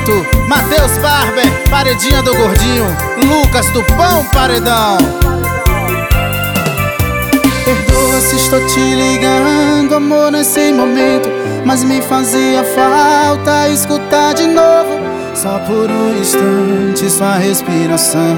Alinhamento, Matheus Barber, Paredinha do Gordinho, Lucas do Pão Paredão. Perdoa se estou te ligando, amor, nesse momento, mas me fazia falta escutar de novo, só por um instante, sua respiração.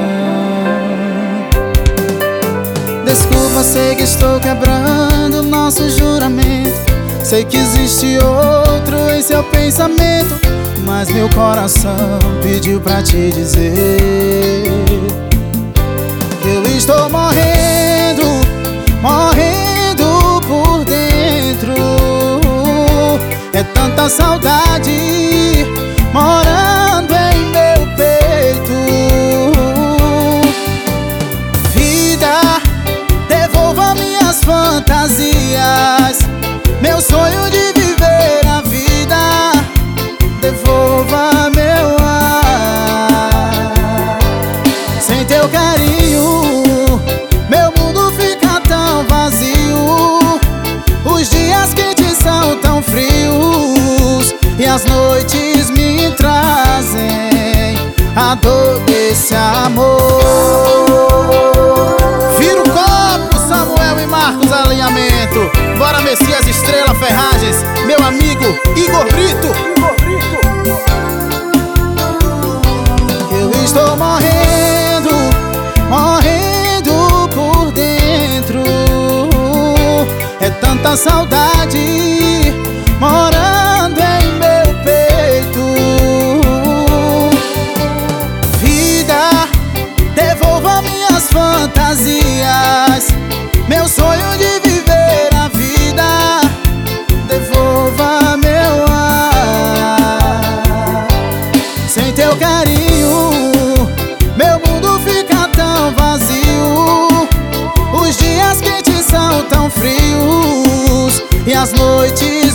Desculpa, sei que estou quebrando nosso juramento. Sei que existe outro em seu pensamento, mas meu coração pediu pra te dizer que eu estou morrendo, morrendo por dentro. É tanta saudade morando em meu peito. Vida, devolva minhas fantasias, meu sonho de viver a vida. Devolva meu ar. Sem teu carinho, meu mundo fica tão vazio. Os dias quentes são tão frios e as noites me trazem a dor desse amor. Vira o copo, Samuel e Marcos, Alinhamento. Bora, Messias, Estrela, Ferragens, meu amigo Igor Brito. Eu estou morrendo, morrendo por dentro. É tanta saudade morando em meu peito. Vida, devolva minhas fantasias, meu sonho de viver a vida. Devolva meu ar. Sem teu carinho, meu mundo fica tão vazio. Os dias quentes são tão frios e as noites